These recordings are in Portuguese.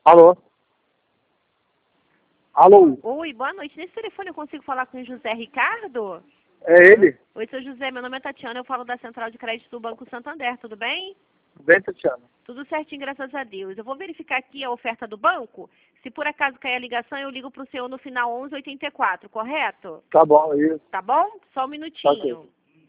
Alô? Alô? Oi, boa noite. Nesse telefone eu consigo falar com o José Ricardo? É ele? Oi, seu José, meu nome é Tatiana, eu falo da Central de Crédito do Banco Santander, tudo bem? Bem, Tatiana. Tudo certinho, graças a Deus. Eu vou verificar aqui a oferta do banco. Se por acaso cair a ligação, eu ligo para o senhor no final 1184, correto? Tá bom, isso. Tá bom? Só um Ok. minutinho.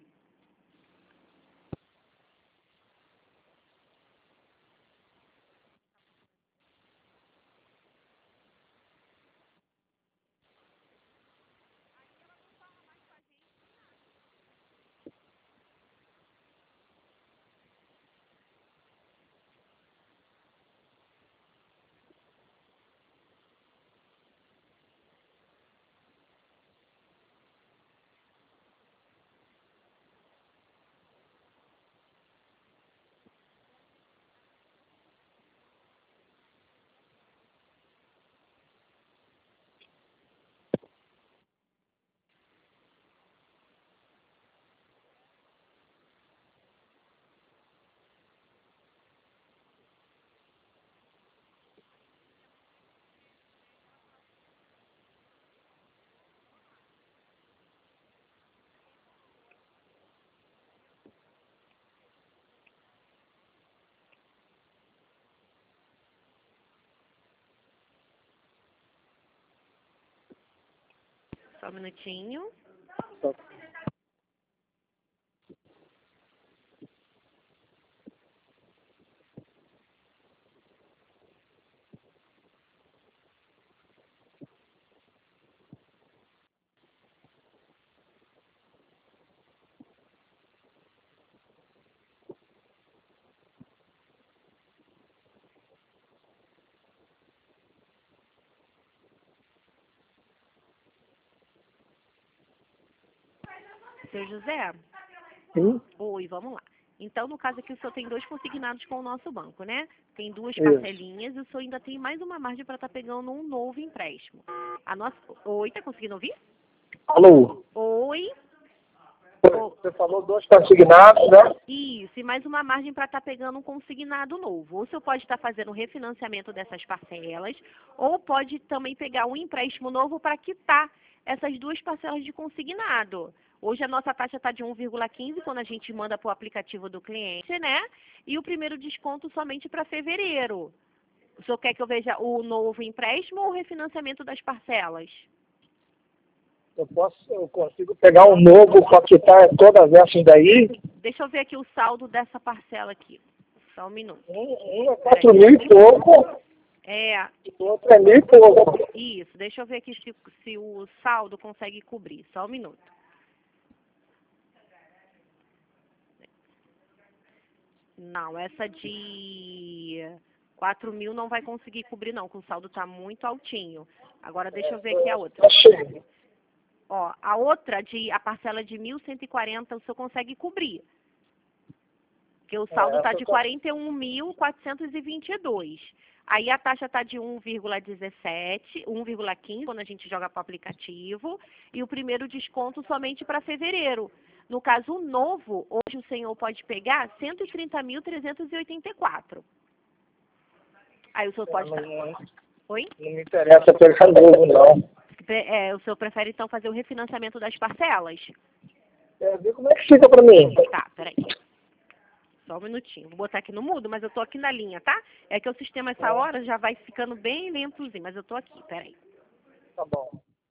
Só um minutinho. Seu José? Sim? Oi, vamos lá. Então, no caso aqui, o senhor tem 2 consignados com o nosso banco, né? Tem 2 Isso. parcelinhas e o senhor ainda tem mais uma margem para estar pegando um novo empréstimo. A nossa... Oi, tá conseguindo ouvir? Alô? Oi? Você falou 2 consignados, né? Isso, e mais uma margem para estar pegando um consignado novo. Ou o senhor pode estar fazendo um refinanciamento dessas parcelas, ou pode também pegar um empréstimo novo para quitar essas 2 parcelas de consignado. Hoje a nossa taxa está de 1,15 quando a gente manda para o aplicativo do cliente, né? E o primeiro desconto somente para fevereiro. O senhor quer que eu veja o novo empréstimo ou o refinanciamento das parcelas? Eu consigo pegar um novo para quitar todas essas daí. Deixa eu ver aqui o saldo dessa parcela aqui. Só um minuto. Um é 4 mil e pouco, É, o outro é 1.000 e pouco. isso. Deixa eu ver aqui se o saldo consegue cobrir. Só um minuto. Não, essa de 4 mil não vai conseguir cobrir, não, que o saldo está muito altinho. Agora, deixa eu ver aqui a outra. Achei. Ó, a parcela de 1.140 o senhor consegue cobrir. Porque o saldo está de 41.422. Aí a taxa está de 1,17, 1,15 quando a gente joga para o aplicativo. E o primeiro desconto somente para fevereiro. No caso, o novo, hoje o senhor pode pegar 130.384. Aí o senhor pode estar... Oi? Não me interessa pegar novo, não. O senhor prefere então fazer o refinanciamento das parcelas? Vê como é que fica para mim. Tá, peraí. Só um minutinho. Vou botar aqui no mudo, mas eu tô aqui na linha, tá? É que o sistema essa hora já vai ficando bem lentozinho, mas eu tô aqui, peraí. Tá bom.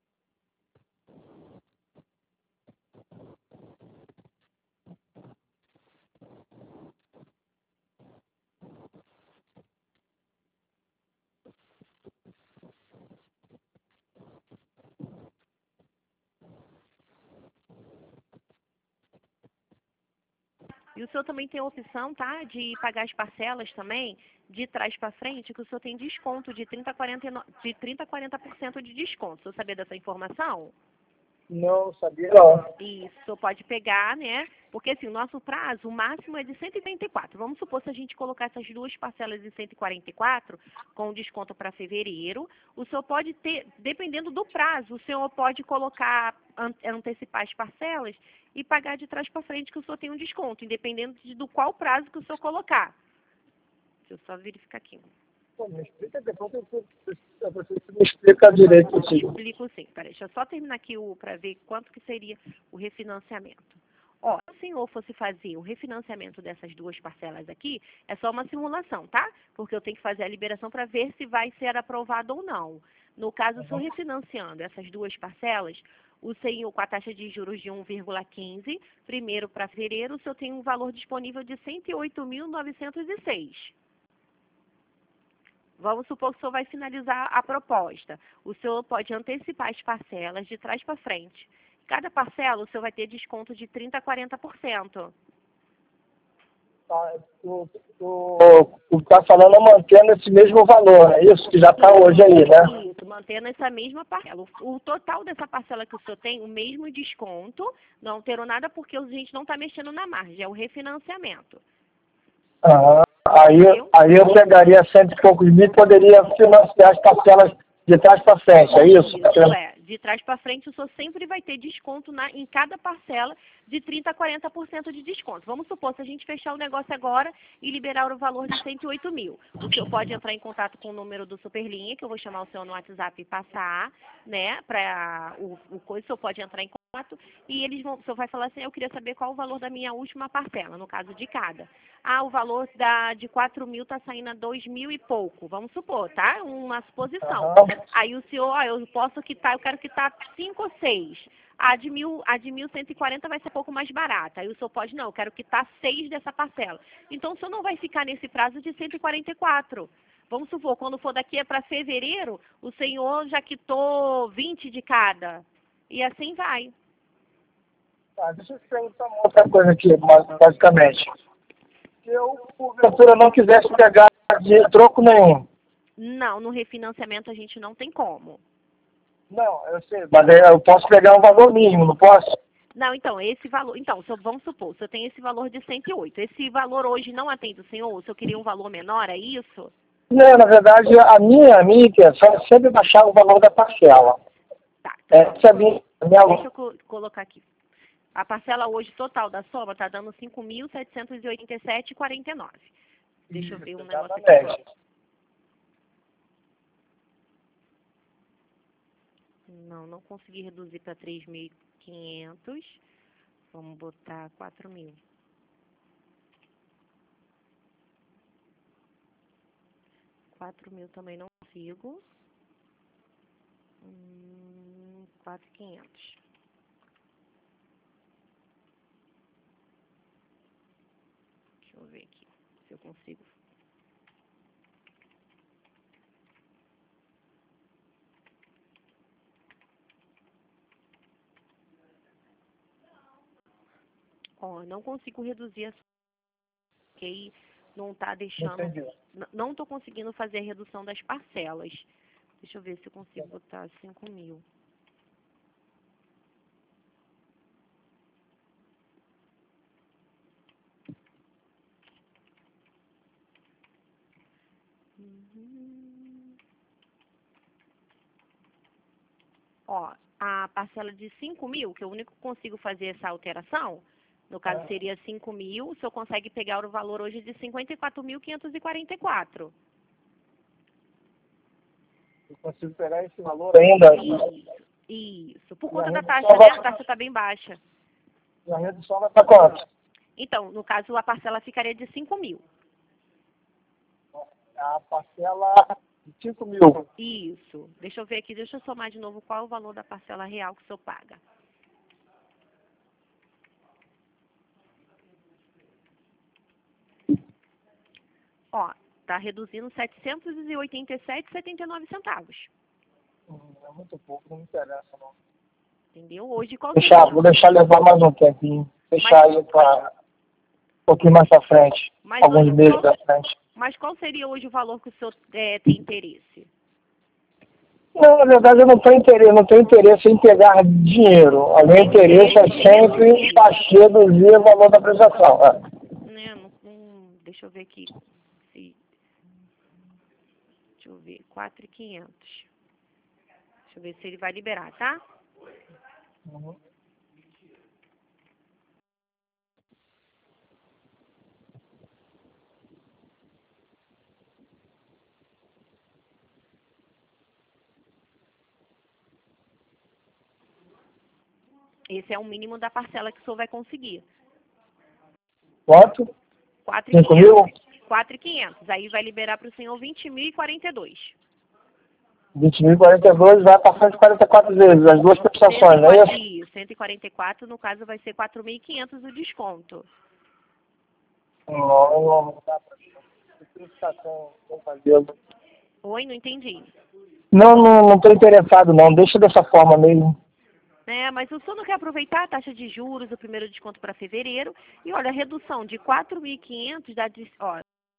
E o senhor também tem a opção, tá, de pagar as parcelas também, de trás para frente, que o senhor tem desconto de 30 a 40% de desconto. O senhor sabia dessa informação? Não sabia, não. Isso, o senhor pode pegar, né? Porque assim, o nosso prazo, o máximo é de 134. Vamos supor se a gente colocar essas 2 parcelas de 144, com desconto para fevereiro, o senhor pode ter, dependendo do prazo, o senhor pode colocar, antecipar as parcelas e pagar de trás para frente que o senhor tem um desconto, independente do qual prazo que o senhor colocar. Deixa eu só verificar aqui. Pô, me explica depois, eu preciso que me explica direito assim. Explico sim. Peraí, deixa eu só terminar aqui para ver quanto que seria o refinanciamento. Ó, se o senhor fosse fazer o refinanciamento dessas duas parcelas aqui, é só uma simulação, tá? Porque eu tenho que fazer a liberação para ver se vai ser aprovado ou não. No caso, se eu refinanciando essas duas parcelas, o senhor, com a taxa de juros de 1,15, primeiro para fevereiro, o senhor tem um valor disponível de 108.906. Vamos supor que o senhor vai finalizar a proposta. O senhor pode antecipar as parcelas de trás para frente. Cada parcela, o senhor vai ter desconto de 30% a 40%. Tá, tu tá falando mantendo esse mesmo valor, é isso? Que já está hoje aí, né? Isso, mantendo essa mesma parcela. O total dessa parcela que o senhor tem, o mesmo desconto, não alterou nada porque a gente não está mexendo na margem, é o refinanciamento. Aham. Aí eu pegaria cento e poucos mil e poderia financiar as parcelas de trás para frente, é isso? Isso, é. De trás para frente, o senhor sempre vai ter desconto em cada parcela de 30% a 40% de desconto. Vamos supor, se a gente fechar o negócio agora e liberar o valor de 108 mil. O senhor pode entrar em contato com o número do Superlinha, que eu vou chamar o senhor no WhatsApp e passar, né, para o coisa, o senhor pode entrar em contato e o senhor vai falar assim, eu queria saber qual o valor da minha última parcela, no caso de cada. Ah, o valor de 4 mil está saindo a 2 mil e pouco, vamos supor, tá? Uma suposição. Aí o senhor, eu posso quitar, eu quero quitar 5 ou 6. A de 1.140 vai ser um pouco mais barata. Aí o senhor pode, não, eu quero quitar 6 dessa parcela. Então o senhor não vai ficar nesse prazo de 144. Vamos supor, quando for daqui para fevereiro, o senhor já quitou 20 de cada. E assim vai. Tá, deixa eu te perguntar uma outra coisa aqui, basicamente. Se eu, porventura, não quisesse pegar de troco nenhum. Não, no refinanciamento a gente não tem como. Não, eu sei, mas eu posso pegar um valor mínimo, não posso? Não, então, esse valor. Então, vamos supor, o senhor tem esse valor de 108. Esse valor hoje não atende o senhor? O senhor queria um valor menor, é isso? Não, na verdade, a minha intenção é sempre baixar o valor da parcela. Tá. Essa é a minha Deixa eu colocar aqui. A parcela hoje total da soma está dando 5.787,49. Deixa eu ver um negócio aqui. Exatamente. Não consegui reduzir para 3.500. Vamos botar 4.000. 4.000 também não consigo. 4.500. Deixa eu ver aqui se eu consigo. Ó, não consigo reduzir a que não está deixando. Entendi. Não estou conseguindo fazer a redução das parcelas. Deixa eu ver se eu consigo botar 5.000. Ó, a parcela de 5.000, que é o único que consigo fazer essa alteração, no caso seria 5.000, o senhor consegue pegar o valor hoje de 54.544. Eu consigo pegar esse valor ainda. Isso. Por conta da taxa, né? A taxa está bem baixa. E a redução vai para quanto? Então, no caso, a parcela ficaria de 5.000. A parcela de 5 mil. Isso. Deixa eu ver aqui, deixa eu somar de novo qual é o valor da parcela real que o senhor paga. Ó, tá reduzindo 787,79 centavos. É muito pouco, não me interessa, não. Entendeu? Hoje, qual Vou deixar levar mais um tempinho. Deixar aí para um pouquinho mais para frente. Alguns meses para frente. Mas qual seria hoje o valor que o senhor tem interesse? Não, na verdade eu não tenho interesse em pegar dinheiro. O meu interesse é sempre reduzir o valor da prestação. Né, deixa eu ver aqui. Deixa eu ver, 4.500. Deixa eu ver se ele vai liberar, tá? Uhum. Esse é o mínimo da parcela que o senhor vai conseguir. Quanto? 5 mil? 4.500. Aí vai liberar para o senhor 20.042. 20.042 vai para 144 vezes, as duas prestações, não é isso? Isso, 144, no caso vai ser 4.500 o desconto. Não dá para Oi, não entendi. Não estou interessado não, deixa dessa forma mesmo. Mas o senhor não quer aproveitar a taxa de juros, o primeiro desconto para fevereiro, e olha, a redução de 4.500 dá, ó,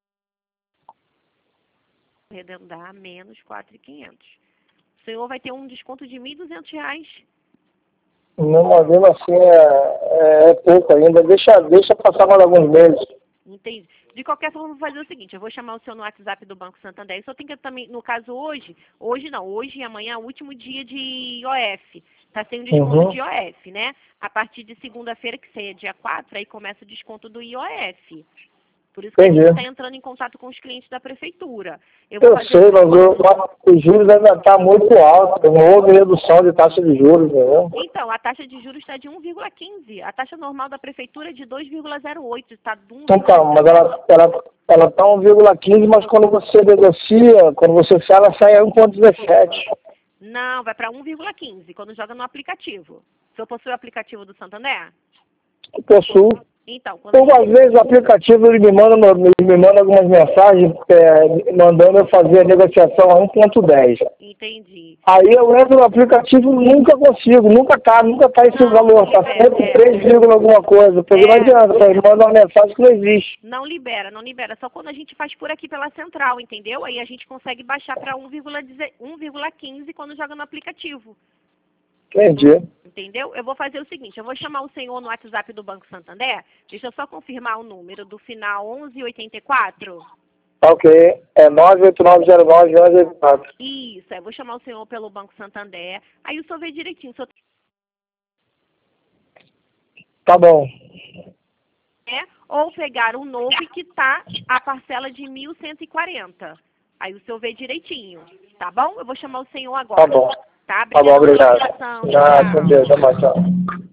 arredondar menos 4.500. O senhor vai ter um desconto de R$ 1.200. Meu modelo assim é pouco ainda, deixa passar mais alguns meses. Entendi. De qualquer forma, vou fazer o seguinte, eu vou chamar o senhor no WhatsApp do Banco Santander. Eu só tenho que também, no caso hoje e amanhã é o último dia de IOF. Está sem o desconto de IOF, né? A partir de segunda-feira, que seria dia 4, aí começa o desconto do IOF. Por isso que a gente está entrando em contato com os clientes da prefeitura. Eu sei, mas os juros ainda estão muito altos, não houve redução de taxa de juros, entendeu? Então, a taxa de juros está de 1,15. A taxa normal da prefeitura é de 2,08. Está de 1,15. Então, mas ela está 1,15, mas quando você negocia, quando você sai, ela sai a 1,17. Não, vai para 1,15 quando joga no aplicativo. O senhor possui o aplicativo do Santander? Possuo. Então, às vezes o aplicativo ele me manda algumas mensagens mandando eu fazer a negociação a 1,10. Entendi. Aí eu entro no aplicativo e nunca consigo, nunca tá esse valor, tá sempre 3, alguma coisa. Porque não adianta, ele manda uma mensagem que não existe. Não libera. Só quando a gente faz por aqui pela central, entendeu? Aí a gente consegue baixar para 1,15 quando joga no aplicativo. Entendi. Entendeu? Eu vou fazer o seguinte, eu vou chamar o senhor no WhatsApp do Banco Santander. Deixa eu só confirmar o número do final 1184. Ok, é 98909-1184. Isso, eu vou chamar o senhor pelo Banco Santander. Aí o senhor vê direitinho. O senhor... Tá bom. Ou pegar o novo que tá a parcela de 1.140. Aí o senhor vê direitinho, tá bom? Eu vou chamar o senhor agora. Tá bom. Tá, tá bom, obrigado. Tchau. Deus, tchau.